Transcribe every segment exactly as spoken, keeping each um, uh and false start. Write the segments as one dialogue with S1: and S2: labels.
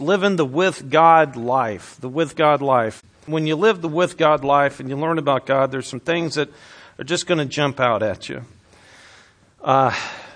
S1: living the with God life, the with God life. When you live the with God life and you learn about God, there's some things that are just going to jump out at you. Uh,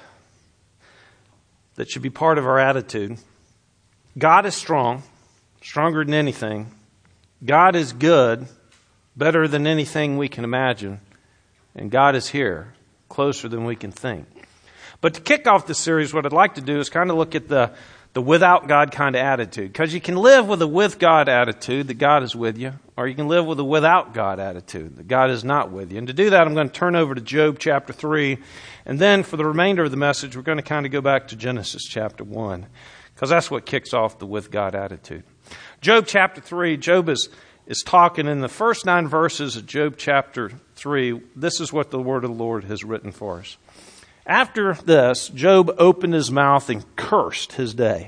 S1: that should be part of our attitude. God is strong, stronger than anything. God is good, better than anything we can imagine. And God is here, closer than we can think. But to kick off this series, what I'd like to do is kind of look at the, the without God kind of attitude. Because you can live with a with God attitude, that God is with you. Or you can live with a without God attitude, that God is not with you. And to do that, I'm going to turn over to Job chapter three. And then for the remainder of the message, we're going to kind of go back to Genesis chapter one. Because that's what kicks off the with God attitude. Job chapter three, Job is, is talking in the first nine verses of Job chapter three. This is what the word of the Lord has written for us. After this, Job opened his mouth and cursed his day.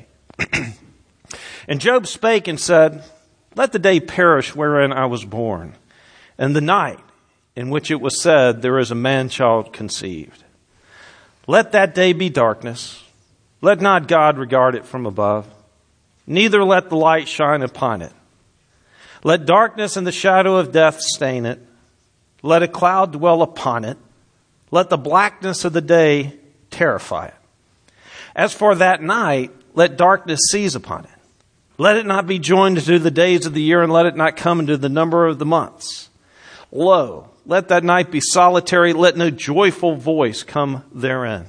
S1: And Job spake and said, let the day perish wherein I was born, and the night in which it was said, there is a man-child conceived. Let that day be darkness. Let not God regard it from above, neither let the light shine upon it. Let darkness and the shadow of death stain it. Let a cloud dwell upon it. Let the blackness of the day terrify it. As for that night, let darkness seize upon it. Let it not be joined to the days of the year, and let it not come into the number of the months. Lo, let that night be solitary. Let no joyful voice come therein.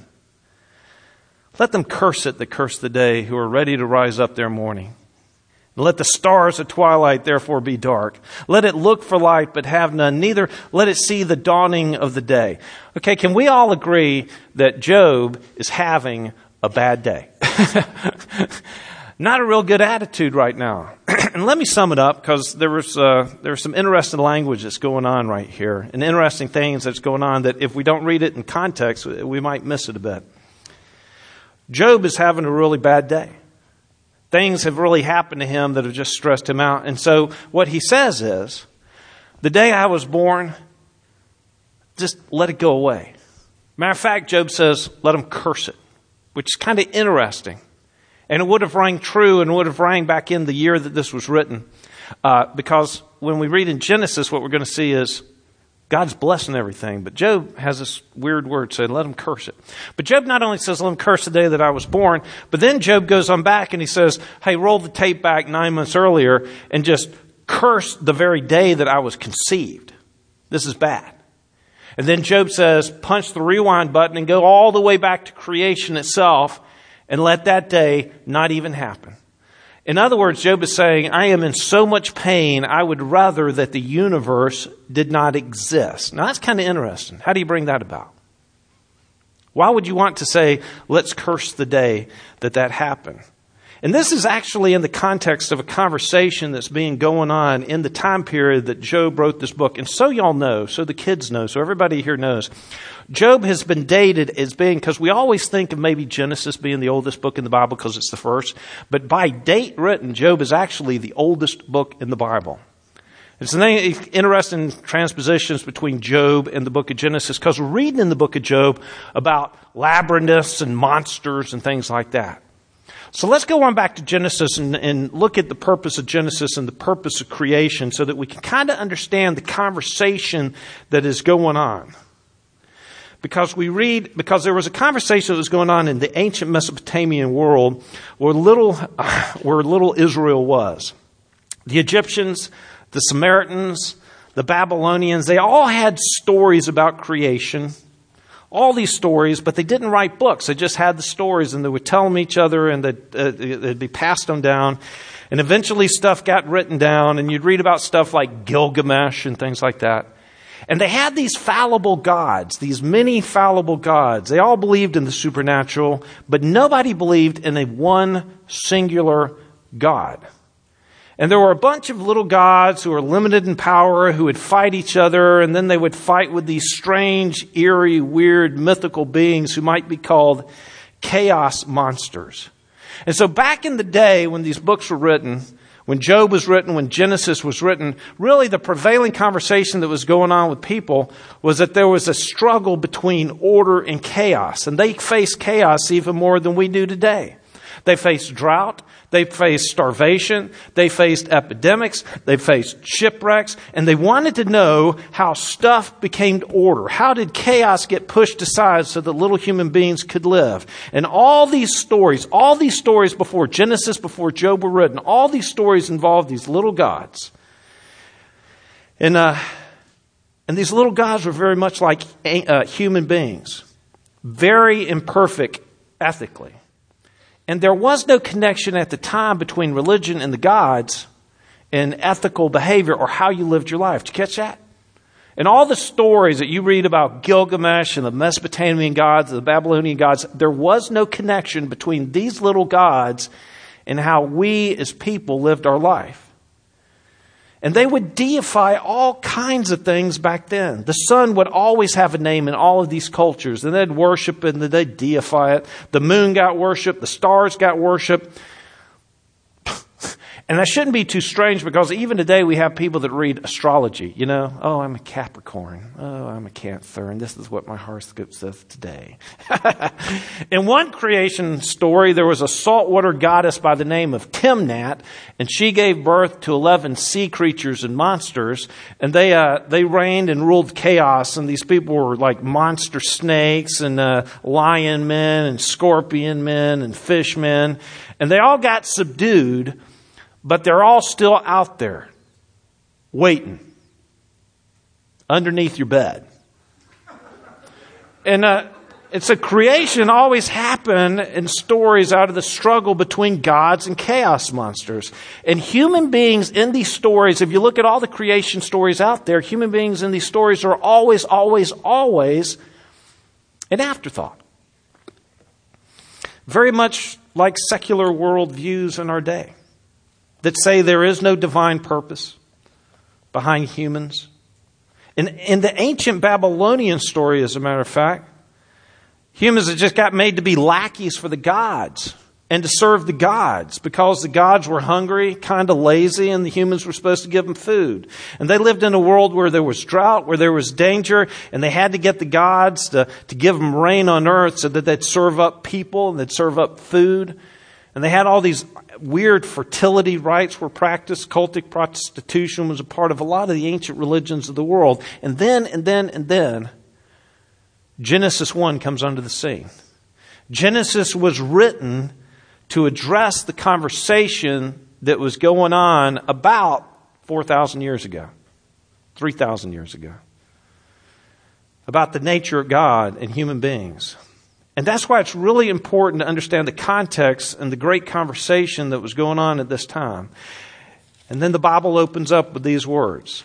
S1: Let them curse it that curse the day, who are ready to rise up their morning. Let the stars of twilight therefore be dark. Let it look for light, but have none. Neither let it see the dawning of the day. Okay, can we all agree that Job is having a bad day? Not a real good attitude right now. And let me sum it up, because there was uh, there's some interesting language that's going on right here, and interesting things that's going on that if we don't read it in context, we might miss it a bit. Job is having a really bad day. Things have really happened to him that have just stressed him out. And so what he says is, the day I was born, just let it go away. Matter of fact, Job says, let him curse it, which is kind of interesting. And it would have rang true and would have rang back in the year that this was written. Uh, because when we read in Genesis, what we're going to see is God's blessing everything. But Job has this weird word saying, let him curse it. But Job not only says, let him curse the day that I was born, but then Job goes on back and he says, hey, roll the tape back nine months earlier and just curse the very day that I was conceived. This is bad. And then Job says, punch the rewind button and go all the way back to creation itself and let that day not even happen. In other words, Job is saying, I am in so much pain, I would rather that the universe did not exist. Now, that's kind of interesting. How do you bring that about? Why would you want to say, let's curse the day that that happened? And this is actually in the context of a conversation that's being going on in the time period that Job wrote this book. And so y'all know, so the kids know, so everybody here knows, Job has been dated as being, because we always think of maybe Genesis being the oldest book in the Bible because it's the first. But by date written, Job is actually the oldest book in the Bible. It's an interesting transpositions between Job and the book of Genesis, because we're reading in the book of Job about labyrinths and monsters and things like that. So let's go on back to Genesis and, and look at the purpose of Genesis and the purpose of creation so that we can kind of understand the conversation that is going on. Because we read, because there was a conversation that was going on in the ancient Mesopotamian world where little, where little Israel was. The Egyptians, the Samaritans, the Babylonians, they all had stories about creation. All these stories, but they didn't write books. They just had the stories and they would tell them each other and they'd, uh, they'd be passed them down. And eventually stuff got written down and you'd read about stuff like Gilgamesh and things like that. And they had these fallible gods, these many fallible gods. They all believed in the supernatural, but nobody believed in a one singular God. And there were a bunch of little gods who were limited in power, who would fight each other, and then they would fight with these strange, eerie, weird, mythical beings who might be called chaos monsters. And so back in the day when these books were written, when Job was written, when Genesis was written, really the prevailing conversation that was going on with people was that there was a struggle between order and chaos. And they faced chaos even more than we do today. They faced drought. They faced starvation. They faced epidemics. They faced shipwrecks. And they wanted to know how stuff became order. How did chaos get pushed aside so that little human beings could live? And all these stories, all these stories before Genesis, before Job were written, all these stories involved these little gods. And, uh, and these little gods were very much like uh, human beings. Very imperfect ethically. And there was no connection at the time between religion and the gods and ethical behavior or how you lived your life. Did you catch that? And all the stories that you read about Gilgamesh and the Mesopotamian gods, the Babylonian gods, there was no connection between these little gods and how we as people lived our life. And they would deify all kinds of things back then. The sun would always have a name in all of these cultures. And they'd worship it and they'd deify it. The moon got worshiped. The stars got worshiped. And that shouldn't be too strange because even today we have people that read astrology. You know, oh, I'm a Capricorn. Oh, I'm a Cancer. And this is what my horoscope says today. In one creation story, there was a saltwater goddess by the name of Timnat. And she gave birth to eleven sea creatures and monsters. And they uh, they reigned and ruled chaos. And these people were like monster snakes and uh, lion men and scorpion men and fish men. And they all got subdued. But they're all still out there, waiting, underneath your bed. And uh, it's a creation always happen in stories out of the struggle between gods and chaos monsters. And human beings in these stories, if you look at all the creation stories out there, human beings in these stories are always, always, always an afterthought. Very much like secular worldviews in our day. That say there is no divine purpose behind humans. In, in the ancient Babylonian story, as a matter of fact, humans had just got made to be lackeys for the gods and to serve the gods because the gods were hungry, kind of lazy, and the humans were supposed to give them food. And they lived in a world where there was drought, where there was danger, and they had to get the gods to, to give them rain on earth so that they'd serve up people and they'd serve up food. And they had all these weird fertility rites were practiced. Cultic prostitution was a part of a lot of the ancient religions of the world. And then, and then, and then, Genesis one comes onto the scene. Genesis was written to address the conversation that was going on about four thousand years ago, three thousand years ago, about the nature of God and human beings. And that's why it's really important to understand the context and the great conversation that was going on at this time. And then the Bible opens up with these words.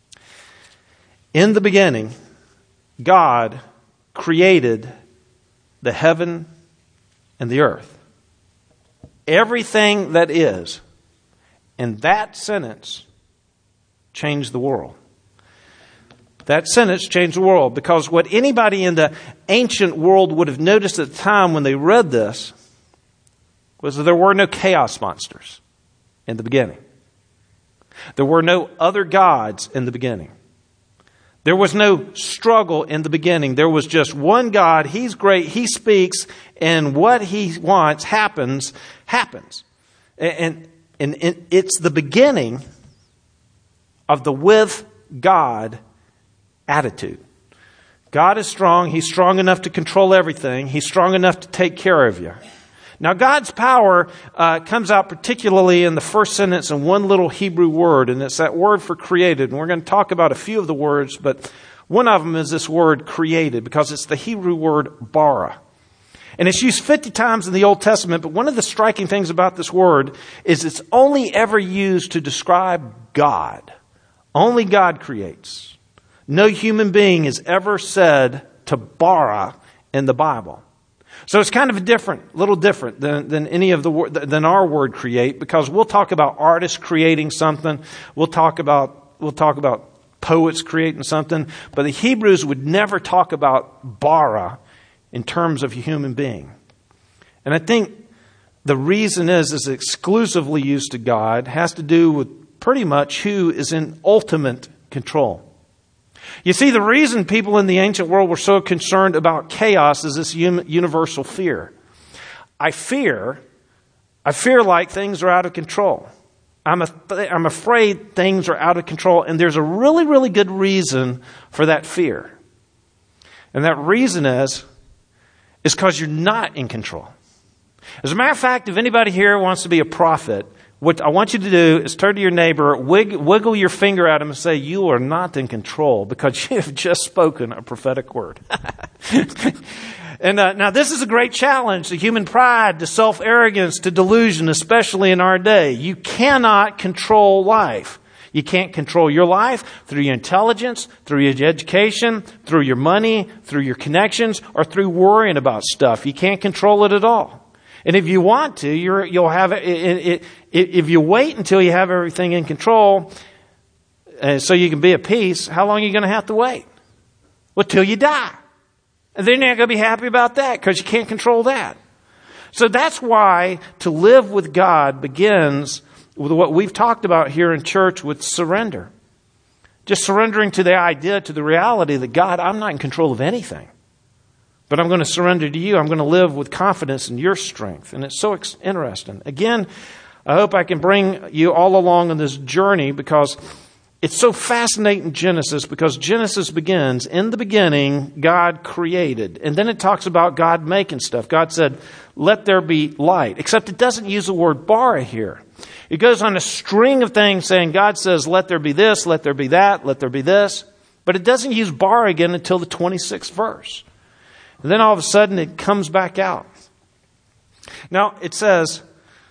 S1: In the beginning, God created the heaven and the earth. Everything that is. And that sentence changed the world. That sentence changed the world because what anybody in the ancient world would have noticed at the time when they read this was that there were no chaos monsters in the beginning. There were no other gods in the beginning. There was no struggle in the beginning. There was just one God. He's great. He speaks, and what he wants happens, happens. And, and, and it's the beginning of the with God attitude. God is strong. He's strong enough to control everything. He's strong enough to take care of you. Now, God's power uh, comes out particularly in the first sentence in one little Hebrew word, and it's that word for created. And we're going to talk about a few of the words, but one of them is this word created because it's the Hebrew word bara. And it's used fifty times in the Old Testament, but one of the striking things about this word is it's only ever used to describe God. Only God creates. No human being is ever said to bara in the Bible. So it's kind of a different, little different than, than any of the than our word create, because we'll talk about artists creating something. We'll talk about we'll talk about poets creating something, but the Hebrews would never talk about bara in terms of a human being. And I think the reason is is exclusively used to God has to do with pretty much who is in ultimate control. You see, the reason people in the ancient world were so concerned about chaos is this universal fear. I fear I fear like things are out of control. I'm, a, I'm afraid things are out of control. And there's a really, really good reason for that fear. And that reason is, is because you're not in control. As a matter of fact, if anybody here wants to be a prophet, what I want you to do is turn to your neighbor, wiggle, wiggle your finger at him and say, you are not in control because you have just spoken a prophetic word. And uh, now this is a great challenge to human pride, to self-arrogance, to delusion, especially in our day. You cannot control life. You can't control your life through your intelligence, through your education, through your money, through your connections, or through worrying about stuff. You can't control it at all. And if you want to, you're, you'll have it, it, it. If you wait until you have everything in control, uh, so you can be at peace, how long are you going to have to wait? Well, till you die. And then you're not going to be happy about that because you can't control that. So that's why to live with God begins with what we've talked about here in church with surrender. Just surrendering to the idea, to the reality that God, I'm not in control of anything. But I'm going to surrender to you. I'm going to live with confidence in your strength. And it's so ex- interesting. Again, I hope I can bring you all along on this journey because it's so fascinating in Genesis, because Genesis begins, in the beginning, God created. And then it talks about God making stuff. God said, let there be light. Except it doesn't use the word bara here. It goes on a string of things saying, God says, let there be this, let there be that, let there be this. But it doesn't use bara again until the twenty-sixth verse. And then all of a sudden it comes back out. Now it says,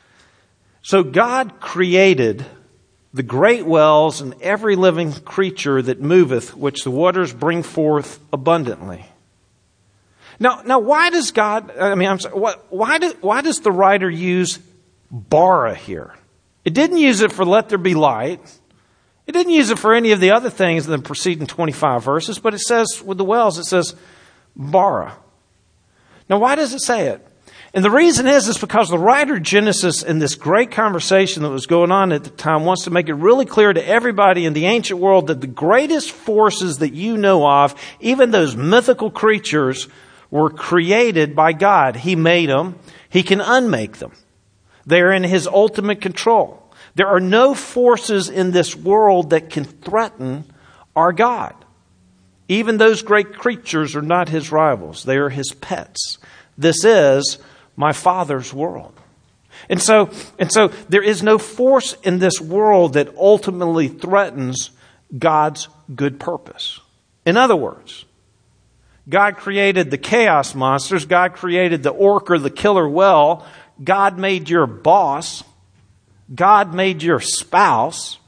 S1: so God created the great wells and every living creature that moveth, which the waters bring forth abundantly. Now, now, why does God? I mean, I'm sorry. What, why do, Why does the writer use bara here? It didn't use it for "let there be light." It didn't use it for any of the other things in the preceding twenty-five verses. But it says with the wells, it says bara. Now, why does it say it? And the reason is, is because the writer of Genesis, in this great conversation that was going on at the time, wants to make it really clear to everybody in the ancient world that the greatest forces that you know of, even those mythical creatures, were created by God. He made them. He can unmake them. They're in His ultimate control. There are no forces in this world that can threaten our God. Even those great creatures are not His rivals. They are His pets. This is my Father's world. And so, and so there is no force in this world that ultimately threatens God's good purpose. In other words, God created the chaos monsters. God created the orc or the killer whale. God made your boss. God made your spouse.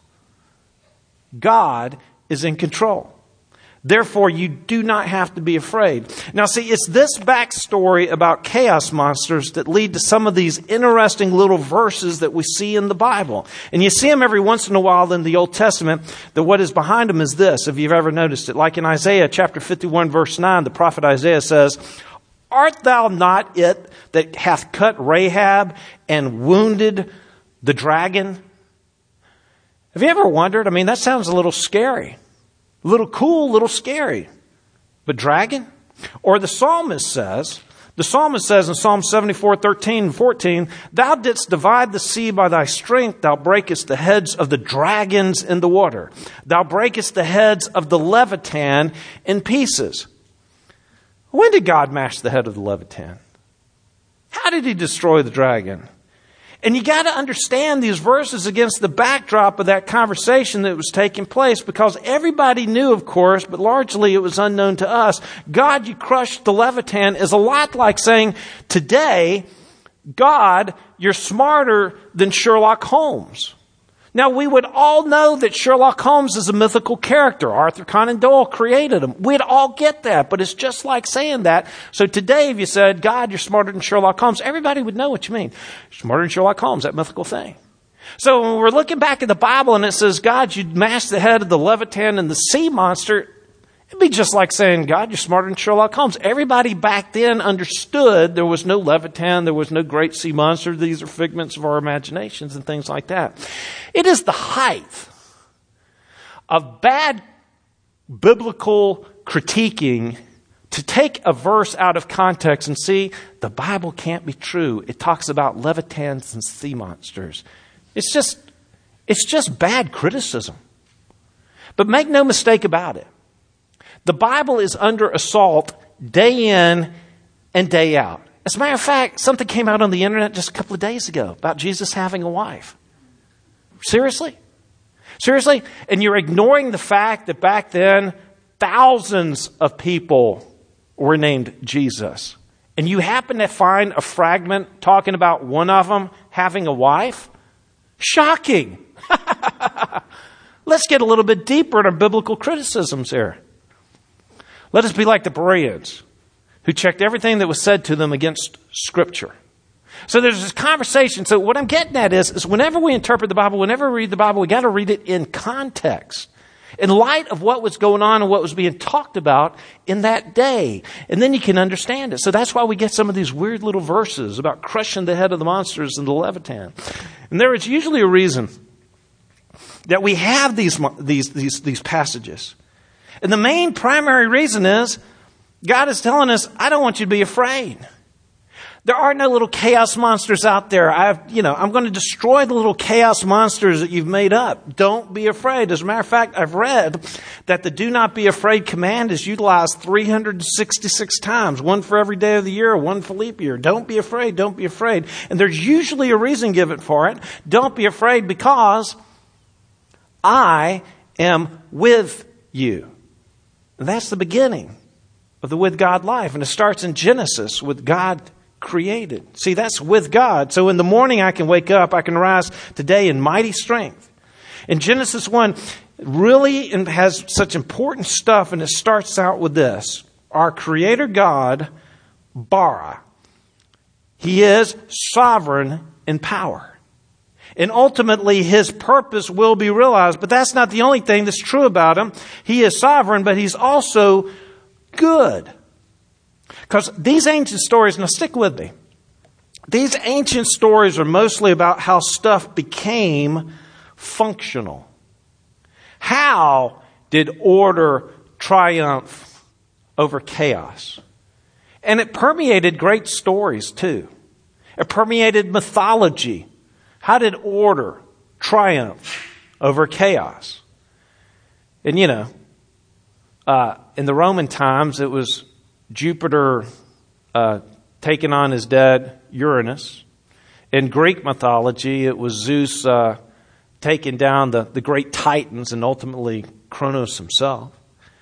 S1: God is in control. Therefore, you do not have to be afraid. Now, see, it's this backstory about chaos monsters that lead to some of these interesting little verses that we see in the Bible. And you see them every once in a while in the Old Testament, that what is behind them is this, if you've ever noticed it. Like in Isaiah chapter fifty-one, verse nine, the prophet Isaiah says, art thou not it that hath cut Rahab and wounded the dragon? Have you ever wondered? I mean, that sounds a little scary. A little cool, a little scary. But dragon? Or the psalmist says, the psalmist says in Psalm seventy-four, thirteen and fourteen, thou didst divide the sea by thy strength, thou breakest the heads of the dragons in the water. Thou breakest the heads of the Leviathan in pieces. When did God mash the head of the Leviathan? How did He destroy the dragon? And you got to understand these verses against the backdrop of that conversation that was taking place, because everybody knew, of course, but largely it was unknown to us. God, you crushed the Leviathan is a lot like saying today, God, you're smarter than Sherlock Holmes. Now, we would all know that Sherlock Holmes is a mythical character. Arthur Conan Doyle created him. We'd all get that, but it's just like saying that. So today, if you said, God, you're smarter than Sherlock Holmes, everybody would know what you mean. Smarter than Sherlock Holmes, that mythical thing. So when we're looking back at the Bible and it says, God, you mashed the head of the Leviathan and the sea monster, it'd be just like saying, God, you're smarter than Sherlock Holmes. Everybody back then understood there was no Leviathan, there was no great sea monster. These are figments of our imaginations and things like that. It is the height of bad biblical critiquing to take a verse out of context and see the Bible can't be true. It talks about levitans and sea monsters. It's just, it's just bad criticism. But make no mistake about it. The Bible is under assault day in and day out. As a matter of fact, something came out on the internet just a couple of days ago about Jesus having a wife. Seriously? Seriously? And you're ignoring the fact that back then, thousands of people were named Jesus. And you happen to find a fragment talking about one of them having a wife? Shocking. Let's get a little bit deeper in our biblical criticisms here. Let us be like the Bereans, who checked everything that was said to them against Scripture. So there's this conversation. So what I'm getting at is, is whenever we interpret the Bible, whenever we read the Bible, we got to read it in context, in light of what was going on and what was being talked about in that day. And then you can understand it. So that's why we get some of these weird little verses about crushing the head of the monsters and the Leviathan. And there is usually a reason that we have these, these, these, these passages. And the main primary reason is God is telling us, I don't want you to be afraid. There are no little chaos monsters out there. I've, you know, I'm going to destroy the little chaos monsters that you've made up. Don't be afraid. As a matter of fact, I've read that the do not be afraid command is utilized three hundred sixty-six times, one for every day of the year, one for leap year. Don't be afraid. Don't be afraid. And there's usually a reason given for it. Don't be afraid because I am with you. And that's the beginning of the with God life. And it starts in Genesis with God created. See, that's with God. So in the morning I can wake up, I can rise today in mighty strength. In Genesis one, really has such important stuff, and it starts out with this. Our Creator God, bara. He is sovereign in power. And ultimately His purpose will be realized. But that's not the only thing that's true about Him. He is sovereign, but He's also good. Because these ancient stories, now stick with me, these ancient stories are mostly about how stuff became functional. How did order triumph over chaos? And it permeated great stories too. It permeated mythology. How did order triumph over chaos? And you know, uh, in the Roman times, it was Jupiter uh, taking on his dad, Uranus. In Greek mythology, it was Zeus uh, taking down the, the great Titans and ultimately Kronos himself.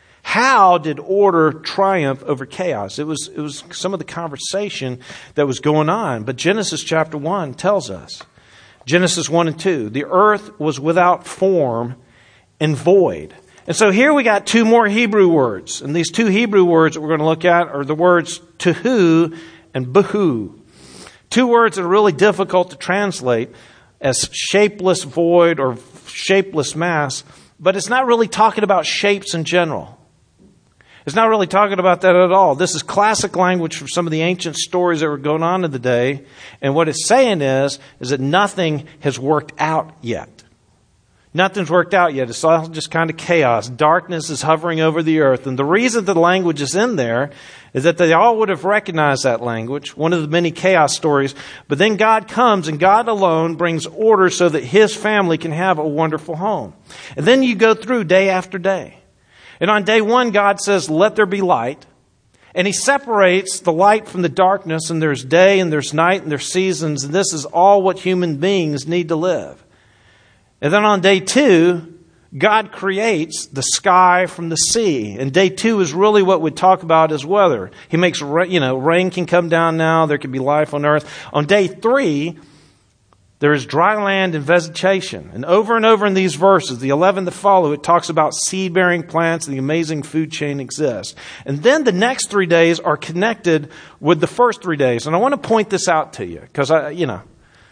S1: How did order triumph over chaos? It was, it was some of the conversation that was going on. But Genesis chapter one tells us, Genesis one and two, the earth was without form and void. And so here we got two more Hebrew words. And these two Hebrew words that we're going to look at are the words tohu and behu. Two words that are really difficult to translate as shapeless void or shapeless mass. But it's not really talking about shapes in general. It's not really talking about that at all. This is classic language from some of the ancient stories that were going on in the day. And what it's saying is, is that nothing has worked out yet. Nothing's worked out yet. It's all just kind of chaos. Darkness is hovering over the earth. And the reason the language is in there is that they all would have recognized that language, one of the many chaos stories. But then God comes and God alone brings order so that His family can have a wonderful home. And then you go through day after day. And on day one, God says, let there be light. And He separates the light from the darkness, and there's day and there's night and there's seasons. And this is all what human beings need to live. And then on day two, God creates the sky from the sea. And day two is really what we talk about as weather. He makes, you know, rain can come down now. There can be life on earth. On day three, there is dry land and vegetation. And over and over in these verses, the eleven that follow, it talks about seed-bearing plants and the amazing food chain exists. And then the next three days are connected with the first three days. And I want to point this out to you because, I, you know,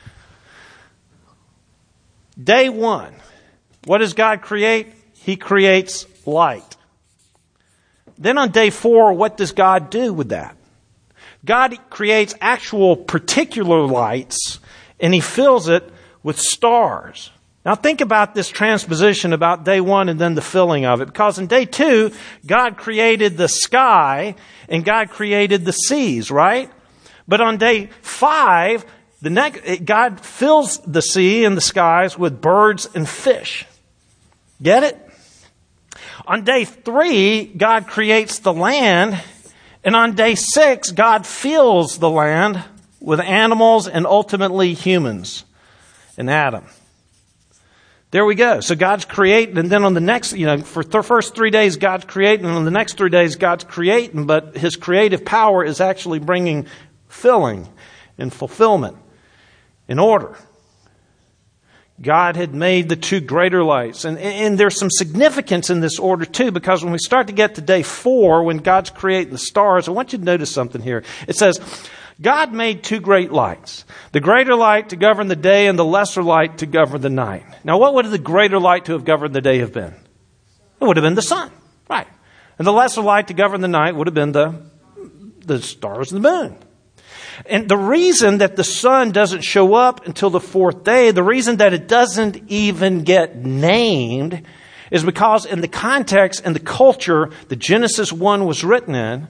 S1: day one, what does God create? He creates light. Then on day four, what does God do with that? God creates actual particular lights, and He fills it with stars. Now think about this transposition about day one and then the filling of it. Because in day two, God created the sky and God created the seas, right? But on day five, the next, God fills the sea and the skies with birds and fish. Get it? On day three, God creates the land. And on day six, God fills the land with animals and ultimately humans and Adam. There we go. So God's creating, and then on the next, you know, for the first three days, God's creating, and on the next three days, God's creating, but His creative power is actually bringing filling and fulfillment in order. God had made the two greater lights. And, and there's some significance in this order too, because when we start to get to day four, when God's creating the stars, I want you to notice something here. It says, God made two great lights. The greater light to govern the day and the lesser light to govern the night. Now what would the greater light to have governed the day have been? It would have been the sun. Right. And the lesser light to govern the night would have been the, the stars and the moon. And the reason that the sun doesn't show up until the fourth day, the reason that it doesn't even get named, is because in the context and the culture that Genesis one was written in,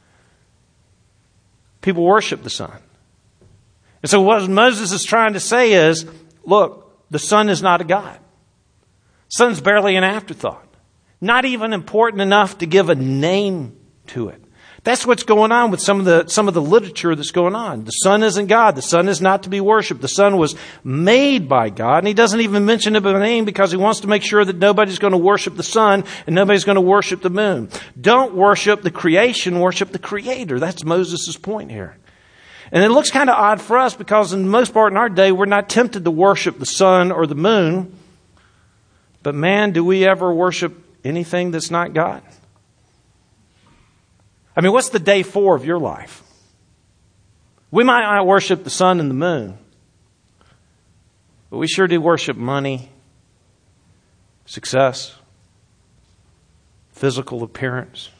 S1: people worship the sun. And so what Moses is trying to say is, look, the sun is not a god. Sun's barely an afterthought. Not even important enough to give a name to it. That's what's going on with some of the some of the literature that's going on. The sun isn't God. The sun is not to be worshipped. The sun was made by God. And he doesn't even mention it by name because he wants to make sure that nobody's going to worship the sun and nobody's going to worship the moon. Don't worship the creation, worship the Creator. That's Moses' point here. And it looks kind of odd for us because in the most part in our day, we're not tempted to worship the sun or the moon. But man, do we ever worship anything that's not God? I mean, what's the day four of your life? We might not worship the sun and the moon, but we sure do worship money, success, physical appearance,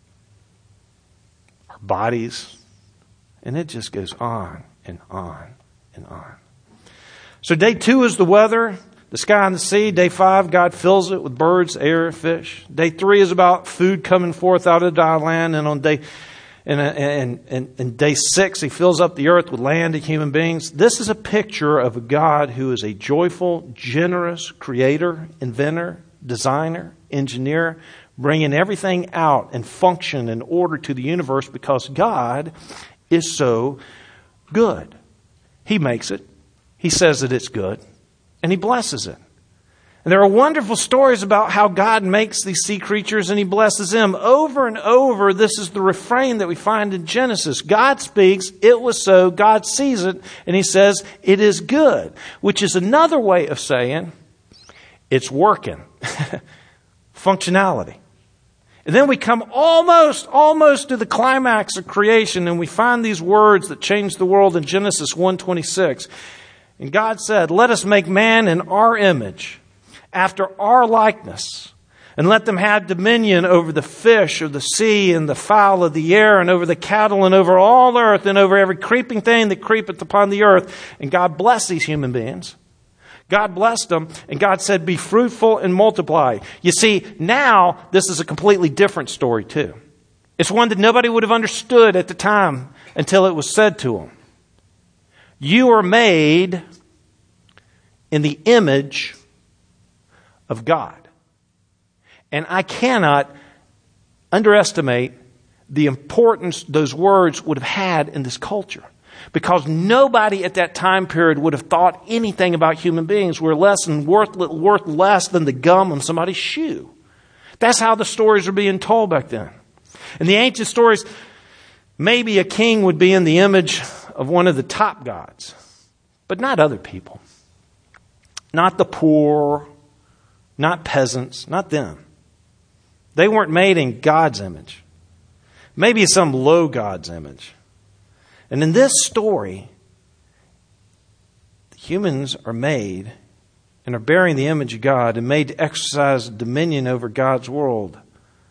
S1: our bodies, and it just goes on and on and on. So day two is the weather, the sky and the sea. Day five, God fills it with birds, air, fish. Day three is about food coming forth out of the dry land. And on day and, and, and, and day six, He fills up the earth with land and human beings. This is a picture of a God who is a joyful, generous creator, inventor, designer, engineer, bringing everything out and function and order to the universe because God is so good. He makes it. He says that it's good. And He blesses it. And there are wonderful stories about how God makes these sea creatures and He blesses them. Over and over, this is the refrain that we find in Genesis. God speaks, it was so, God sees it, and He says, it is good. Which is another way of saying, it's working. Functionality. And then we come almost, almost to the climax of creation, and we find these words that change the world in Genesis one twenty-six. And God said, let us make man in our image, after our likeness, and let them have dominion over the fish of the sea and the fowl of the air and over the cattle and over all earth and over every creeping thing that creepeth upon the earth. And God blessed these human beings. God blessed them, and God said, be fruitful and multiply. You see, now this is a completely different story too. It's one that nobody would have understood at the time until it was said to them. You are made in the image of God. And I cannot underestimate the importance those words would have had in this culture. Because nobody at that time period would have thought anything about human beings were less than worth, worth less than the gum on somebody's shoe. That's how the stories were being told back then. In the ancient stories, maybe a king would be in the image of one of the top gods, but not other people. Not the poor, not peasants, not them. They weren't made in God's image. Maybe some low God's image. And in this story, humans are made and are bearing the image of God and made to exercise dominion over God's world.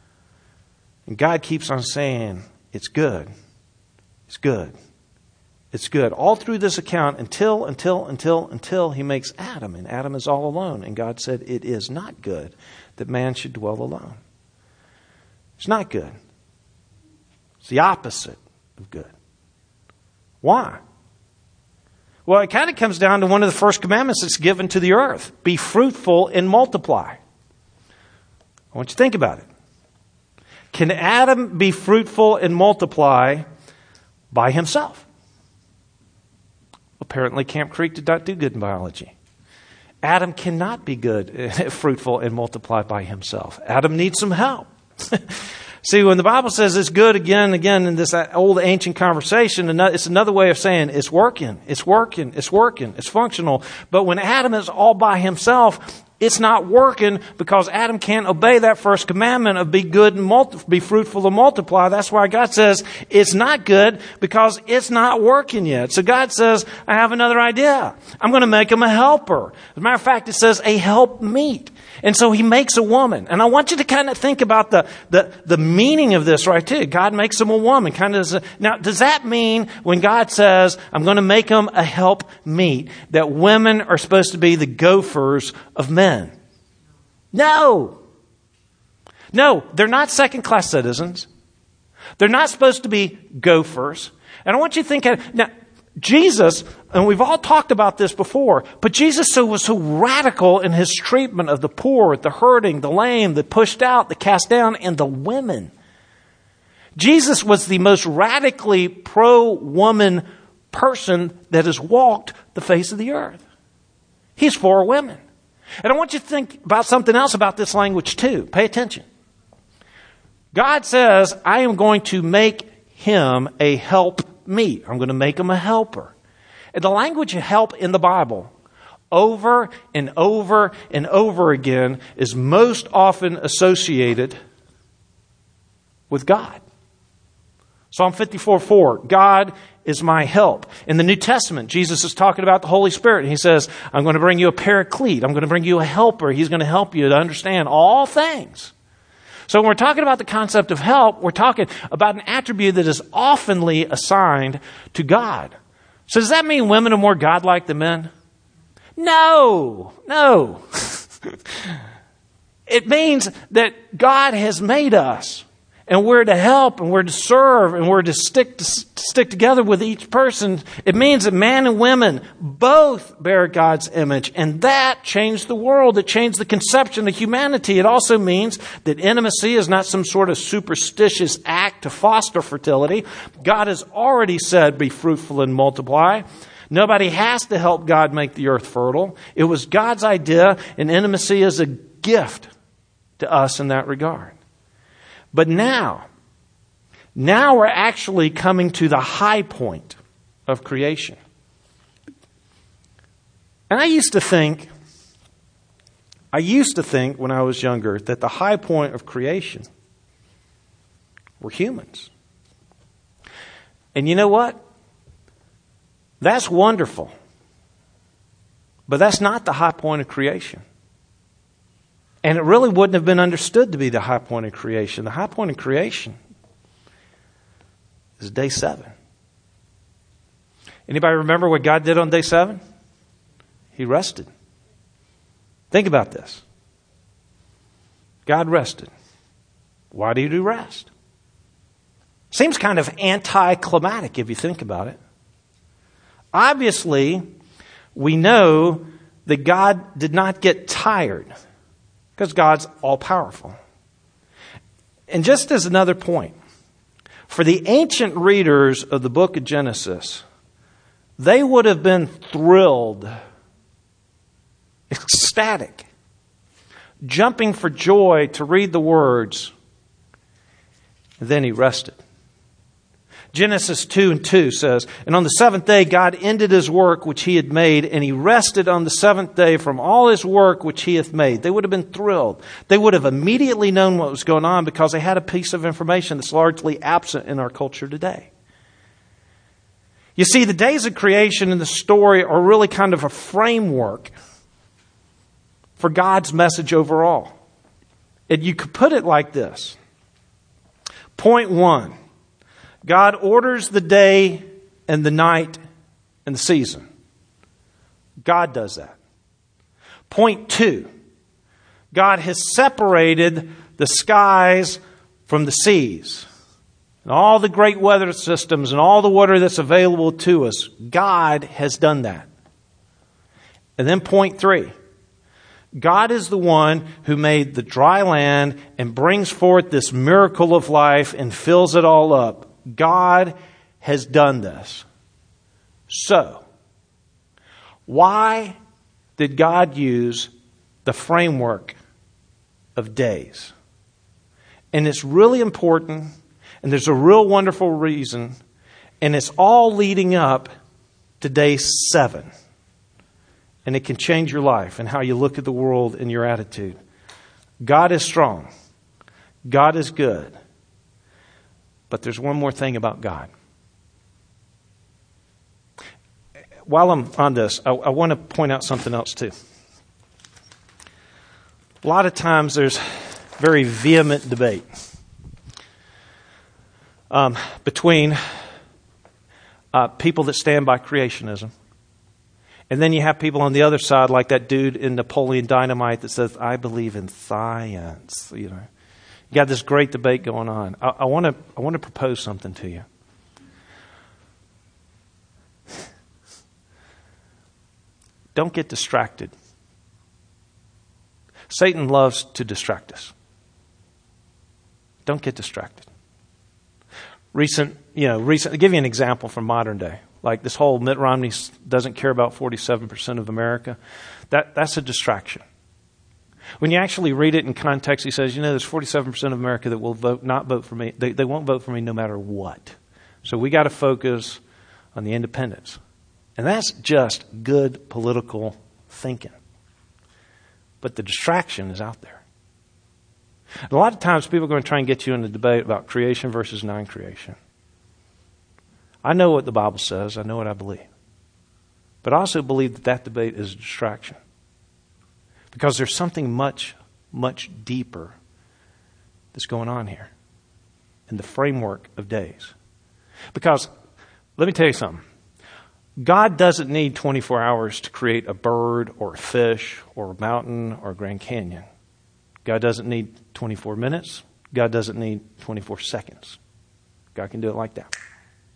S1: And God keeps on saying, it's good, it's good, It's good. All through this account until, until, until, until he makes Adam. And Adam is all alone. And God said, it is not good that man should dwell alone. It's not good. It's the opposite of good. Why? Well, it kind of comes down to one of the first commandments that's given to the earth. Be fruitful and multiply. I want you to think about it. Can Adam be fruitful and multiply by himself? Apparently, Camp Creek did not do good in biology. Adam cannot be good, fruitful, and multiply by himself. Adam needs some help. See, when the Bible says it's good again and again in this old ancient conversation, it's another way of saying it's working, it's working, it's working, it's functional. But when Adam is all by himself, it's not working because Adam can't obey that first commandment of be good and multi- be fruitful and multiply. That's why God says it's not good because it's not working yet. So God says, I have another idea. I'm going to make him a helper. As a matter of fact, it says a helpmeet. And so he makes a woman. And I want you to kind of think about the, the, the meaning of this right too. God makes him a woman. Kind of. Now, does that mean when God says, I'm going to make him a helpmeet, that women are supposed to be the gophers of men? No. No, they're not second-class citizens. They're not supposed to be gophers. And I want you to think, now, Jesus, and we've all talked about this before, but Jesus so was so radical in his treatment of the poor, the hurting, the lame, the pushed out, the cast down, and the women. Jesus was the most radically pro-woman person that has walked the face of the earth. He's for women. And I want you to think about something else about this language too. Pay attention. God says, I am going to make him a helpmeet. I'm going to make him a helper. And the language of help in the Bible, over and over and over again, is most often associated with God. Psalm fifty-four four, God is my help. In the New Testament, Jesus is talking about the Holy Spirit. And he says, I'm going to bring you a paraclete. I'm going to bring you a helper. He's going to help you to understand all things. So when we're talking about the concept of help, we're talking about an attribute that is oftenly assigned to God. So does that mean women are more godlike than men? No, no. It means that God has made us. And we're to help, and we're to serve, and we're to stick to stick together with each person. It means that man and women both bear God's image, and that changed the world. It changed the conception of humanity. It also means that intimacy is not some sort of superstitious act to foster fertility. God has already said, be fruitful and multiply. Nobody has to help God make the earth fertile. It was God's idea, and intimacy is a gift to us in that regard. But now, now we're actually coming to the high point of creation. And I used to think, I used to think when I was younger that the high point of creation were humans. And you know what? That's wonderful. But that's not the high point of creation. And it really wouldn't have been understood to be the high point of creation. The high point of creation is day seven. Anybody remember what God did on day seven? He rested. Think about this. God rested. Why did he rest? Seems kind of anticlimactic if you think about it. Obviously, we know that God did not get tired. Because God's all-powerful. And just as another point, for the ancient readers of the book of Genesis, they would have been thrilled, ecstatic, jumping for joy to read the words, and then he rested. Genesis two and two says, and on the seventh day God ended his work which he had made, and he rested on the seventh day from all his work which he hath made. They would have been thrilled. They would have immediately known what was going on because they had a piece of information that's largely absent in our culture today. You see, the days of creation in the story are really kind of a framework for God's message overall. And you could put it like this. Point one. God orders the day and the night and the season. God does that. Point two, God has separated the skies from the seas. And all the great weather systems and all the water that's available to us, God has done that. And then point three, God is the one who made the dry land and brings forth this miracle of life and fills it all up. God has done this. So, why did God use the framework of days? And it's really important, and there's a real wonderful reason, and it's all leading up to day seven. And it can change your life and how you look at the world and your attitude. God is strong. God is good. But there's one more thing about God. While I'm on this, I, I want to point out something else too. A lot of times there's very vehement debate um, between uh, people that stand by creationism. And then you have people on the other side, like that dude in Napoleon Dynamite that says, I believe in science. You know, you got this great debate going on. I, I want to I want to propose something to you. Don't get distracted. Satan loves to distract us. Don't get distracted. Recent, you know, recent. I'll give you an example from modern day. Like this whole Mitt Romney doesn't care about forty-seven percent of America. That that's a distraction. When you actually read it in context, he says, you know, there's forty-seven percent of America that will vote, not vote for me. They, they won't vote for me no matter what. So we got to focus on the independents. And that's just good political thinking. But the distraction is out there. And a lot of times people are going to try and get you in a debate about creation versus non-creation. I know what the Bible says. I know what I believe. But I also believe that that debate is a distraction. Because there's something much, much deeper that's going on here in the framework of days. Because, let me tell you something. God doesn't need twenty-four hours to create a bird or a fish or a mountain or a Grand Canyon. God doesn't need twenty-four minutes. God doesn't need twenty-four seconds. God can do it like that.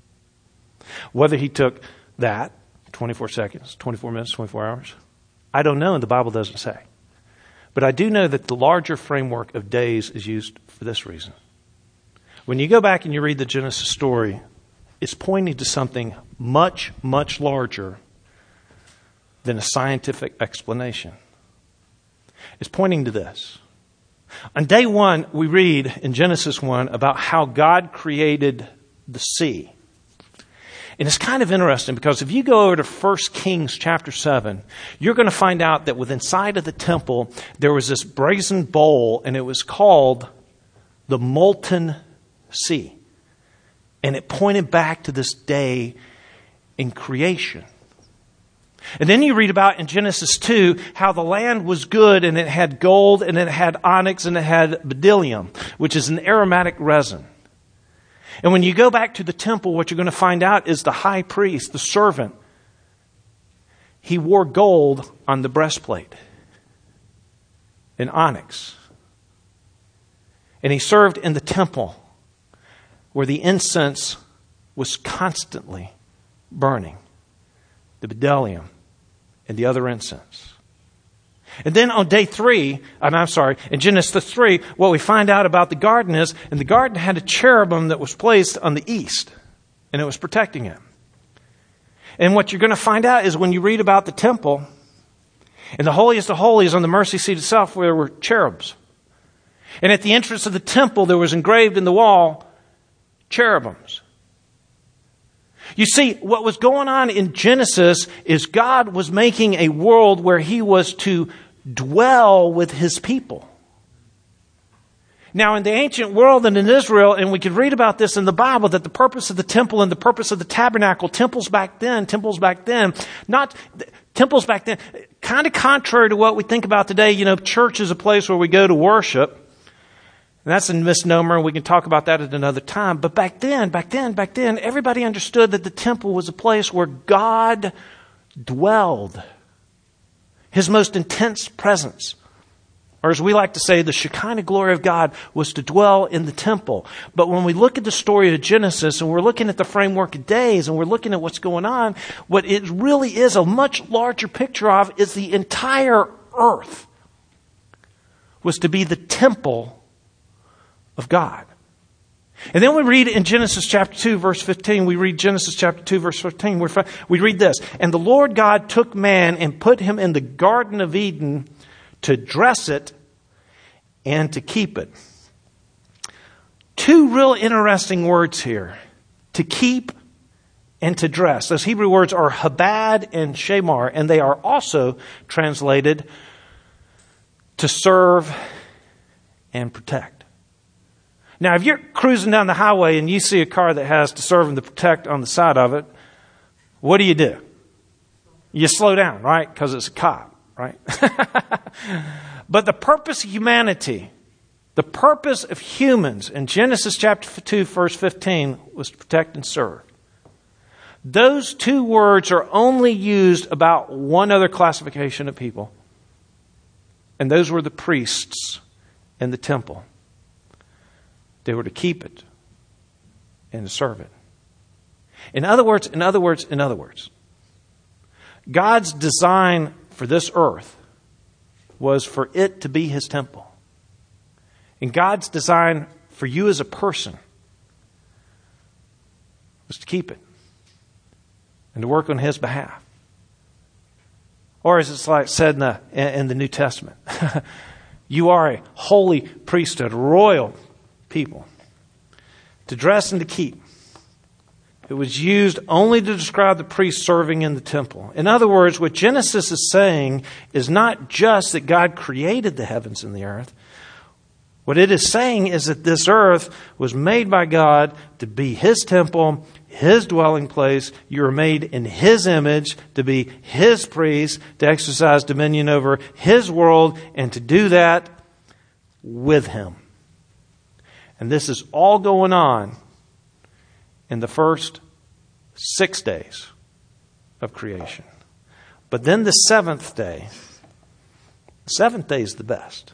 S1: Whether he took that, twenty-four seconds, twenty-four minutes, twenty-four hours, I don't know, and the Bible doesn't say. But I do know that the larger framework of days is used for this reason. When you go back and you read the Genesis story, it's pointing to something much, much larger than a scientific explanation. It's pointing to this. On day one, we read in Genesis one about how God created the sea. And it's kind of interesting because if you go over to First Kings chapter seven, you're going to find out that within inside of the temple, there was this brazen bowl, and it was called the Molten Sea. And it pointed back to this day in creation. And then you read about in Genesis two how the land was good, and it had gold, and it had onyx, and it had bdellium, which is an aromatic resin. And when you go back to the temple, what you're going to find out is the high priest, the servant, he wore gold on the breastplate and onyx. And he served in the temple where the incense was constantly burning, the bdellium and the other incense. And then on day three, and I'm sorry, in Genesis three, what we find out about the garden is, and the garden had a cherubim that was placed on the east, and it was protecting it. And what you're going to find out is when you read about the temple, and the holiest of holies on the mercy seat itself, where there were cherubs. And at the entrance of the temple, there was engraved in the wall, cherubims. You see, what was going on in Genesis is God was making a world where he was to dwell with his people. Now, in the ancient world and in Israel, and we could read about this in the Bible, that the purpose of the temple and the purpose of the tabernacle, temples back then, temples back then, not temples back then, kind of contrary to what we think about today. You know, church is a place where we go to worship. And that's a misnomer. We can talk about that at another time. But back then, back then, back then, everybody understood that the temple was a place where God dwelled. His most intense presence. Or as we like to say, the Shekinah glory of God was to dwell in the temple. But when we look at the story of Genesis and we're looking at the framework of days and we're looking at what's going on, what it really is a much larger picture of is the entire earth was to be the temple of God. And then we read in Genesis chapter two, verse fifteen, we read Genesis chapter two, verse fifteen, we read this. And the Lord God took man and put him in the Garden of Eden to dress it and to keep it. Two real interesting words here. To keep and to dress. Those Hebrew words are habad and shamar, and they are also translated to serve and protect. Now, if you're cruising down the highway and you see a car that has to serve and to protect on the side of it, what do you do? You slow down, right? Because it's a cop, right? But the purpose of humanity, the purpose of humans in Genesis chapter two, verse fifteen, was to protect and serve. Those two words are only used about one other classification of people. And those were the priests in the temple. They were to keep it and to serve it. In other words, in other words, in other words, God's design for this earth was for it to be His temple. And God's design for you as a person was to keep it and to work on His behalf. Or as it's like said in the, in the New Testament, you are a holy priesthood, royal people, to dress and to keep. It was used only to describe the priest serving in the temple. In other words, what Genesis is saying is not just that God created the heavens and the earth. What it is saying is that this earth was made by God to be His temple, His dwelling place. You are made in His image to be His priest, to exercise dominion over His world, and to do that with Him. And this is all going on in the first six days of creation. But then the seventh day, the seventh day is the best.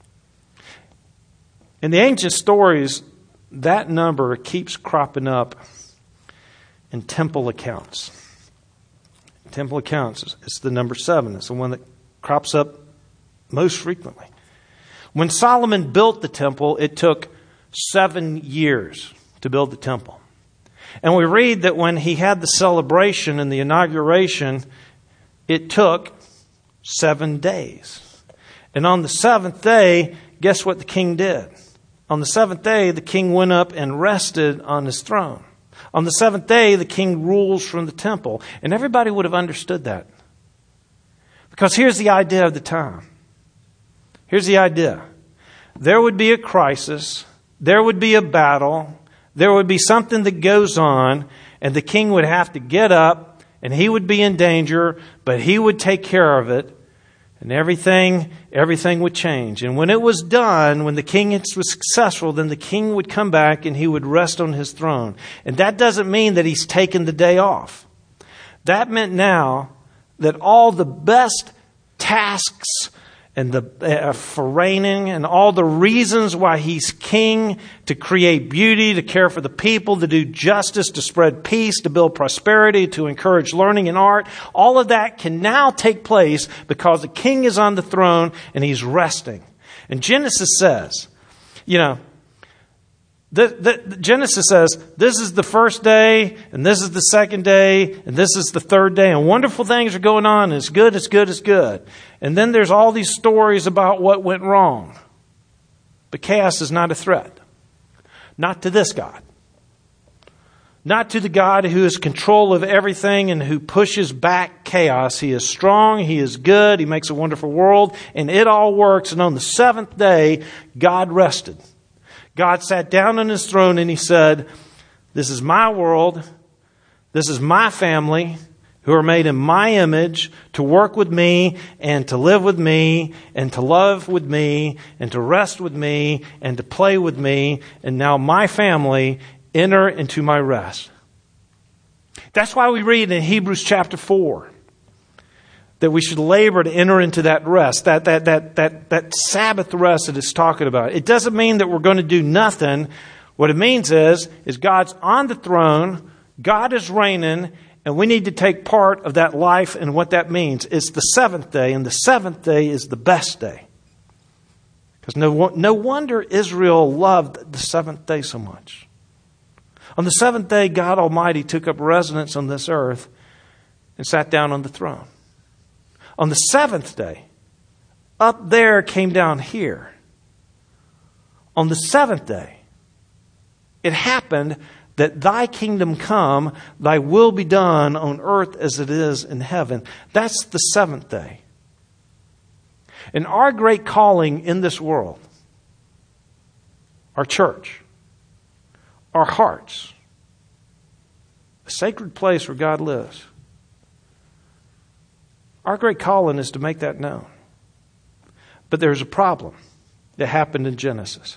S1: In the ancient stories, that number keeps cropping up in temple accounts. Temple accounts, it's the number seven. It's the one that crops up most frequently. When Solomon built the temple, it took seven years to build the temple. And we read that when he had the celebration and the inauguration, it took seven days. And on the seventh day, guess what the king did? On the seventh day, the king went up and rested on his throne. On the seventh day, the king rules from the temple. And everybody would have understood that. Because here's the idea of the time. Here's the idea. There would be a crisis. There would be a battle. There would be something that goes on. And the king would have to get up. And he would be in danger. But he would take care of it. And everything, everything would change. And when it was done, when the king was successful, then the king would come back and he would rest on his throne. And that doesn't mean that he's taken the day off. That meant now that all the best tasks and the uh, for reigning and all the reasons why he's king, to create beauty, to care for the people, to do justice, to spread peace, to build prosperity, to encourage learning and art, all of that can now take place because the king is on the throne and he's resting. And Genesis says, you know, The, the, Genesis says, this is the first day, and this is the second day, and this is the third day, and wonderful things are going on, and it's good, it's good, it's good. And then there's all these stories about what went wrong. But chaos is not a threat. Not to this God. Not to the God who has control of everything and who pushes back chaos. He is strong, He is good, He makes a wonderful world, and it all works. And on the seventh day, God rested. God sat down on His throne and He said, this is my world. This is my family. who are made in my image, to work with me and to live with me and to love with me and to rest with me and to play with me. And now my family enter into my rest. That's why we read in Hebrews chapter four that we should labor to enter into that rest, that, that, that, that, that Sabbath rest that it's talking about. It doesn't mean that we're going to do nothing. What it means is, is God's on the throne, God is reigning, and we need to take part of that life and what that means. It's the seventh day, and the seventh day is the best day. Because no, no wonder Israel loved the seventh day so much. On the seventh day, God Almighty took up residence on this earth and sat down on the throne. On the seventh day, up there came down here. On the seventh day, it happened that thy kingdom come, thy will be done on earth as it is in heaven. That's the seventh day. And our great calling in this world, our church, our hearts, a sacred place where God lives, our great calling is to make that known. But there's a problem that happened in Genesis.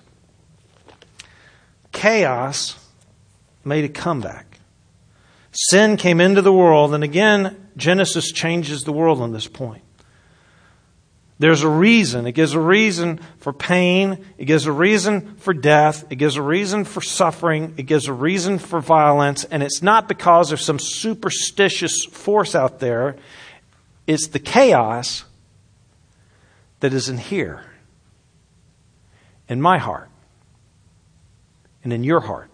S1: Chaos made a comeback. Sin came into the world, and again, Genesis changes the world on this point. There's a reason. It gives a reason for pain. It gives a reason for death. It gives a reason for suffering. It gives a reason for violence. And it's not because there's some superstitious force out there. It's the chaos that is in here, in my heart, and in your heart,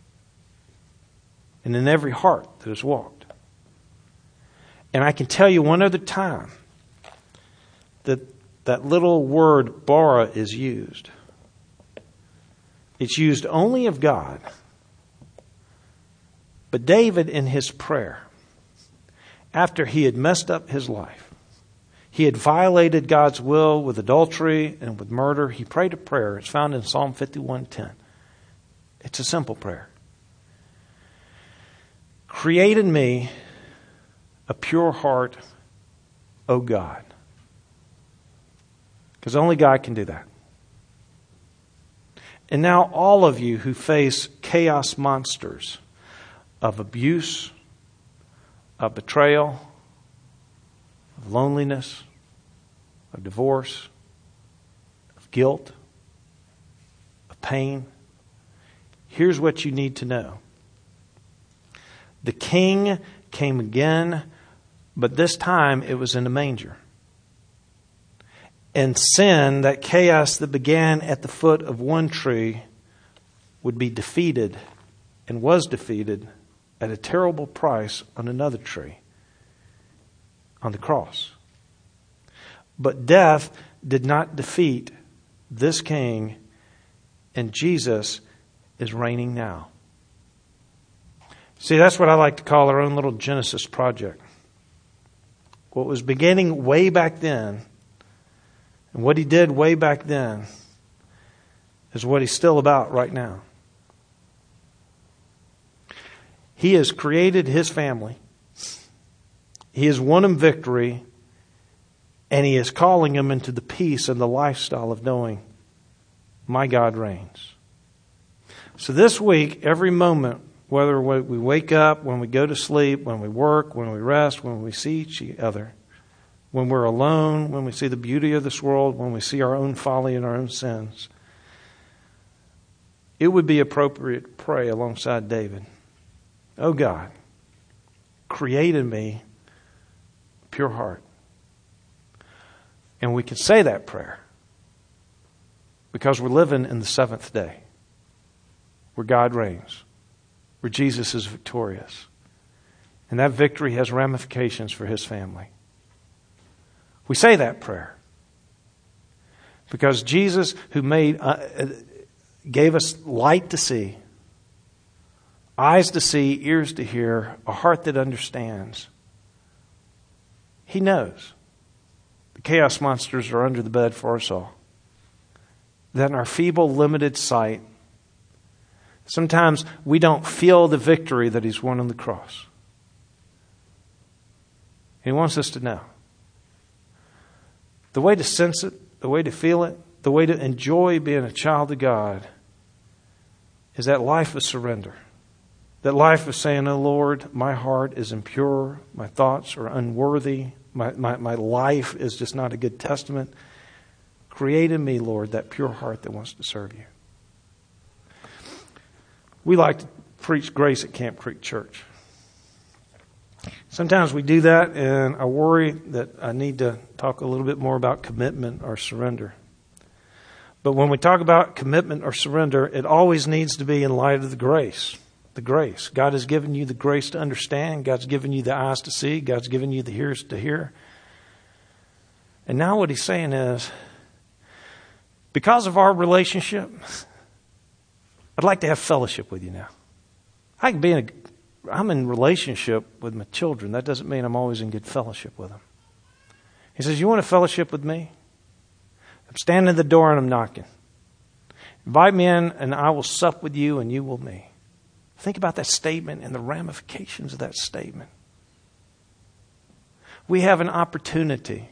S1: and in every heart that has walked. And I can tell you one other time that that little word bara is used. It's used only of God. But David, in his prayer, after he had messed up his life, he had violated God's will with adultery and with murder, he prayed a prayer. It's found in Psalm fifty-one ten. It's a simple prayer. Create in me a pure heart, O God. Because only God can do that. And now all of you who face chaos monsters of abuse, of betrayal, of loneliness, of divorce, of guilt, of pain, here's what you need to know. The King came again, but this time it was in a manger. And sin, that chaos that began at the foot of one tree, would be defeated and was defeated at a terrible price on another tree, on the cross. But death did not defeat this King, and Jesus is reigning now. See, that's what I like to call our own little Genesis project. What was beginning way back then, and what he did way back then, is what he's still about right now. He has created his family. He has won him victory. And he is calling him into the peace and the lifestyle of knowing my God reigns. So this week, every moment, whether we wake up, when we go to sleep, when we work, when we rest, when we see each other, when we're alone, when we see the beauty of this world, when we see our own folly and our own sins, it would be appropriate to pray alongside David. Oh God, create in me a pure heart. And we can say that prayer because we're living in the seventh day where God reigns, where Jesus is victorious. And that victory has ramifications for his family. We say that prayer because Jesus, who made, uh, gave us light to see, eyes to see, ears to hear, a heart that understands, he knows the chaos monsters are under the bed for us all. That in our feeble, limited sight, sometimes we don't feel the victory that he's won on the cross. He wants us to know. The way to sense it, the way to feel it, the way to enjoy being a child of God is that life of surrender. That life of saying, oh Lord, my heart is impure, my thoughts are unworthy, my, my, my life is just not a good testament. Create in me, Lord, that pure heart that wants to serve you. We like to preach grace at Camp Creek Church. Sometimes we do that, and I worry that I need to talk a little bit more about commitment or surrender. But when we talk about commitment or surrender, it always needs to be in light of the grace. The grace. God has given you the grace to understand. God's given you the eyes to see. God's given you the ears to hear. And now what he's saying is, because of our relationship, I'd like to have fellowship with you now. I can be in a I'm in relationship with my children. That doesn't mean I'm always in good fellowship with them. He says, you want a fellowship with me? I'm standing at the door and I'm knocking. Invite me in and I will sup with you and you will me. Think about that statement and the ramifications of that statement. We have an opportunity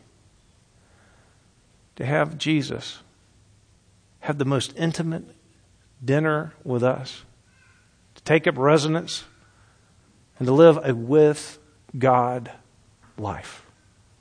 S1: to have Jesus have the most intimate dinner with us, to take up residence, and to live a with God life.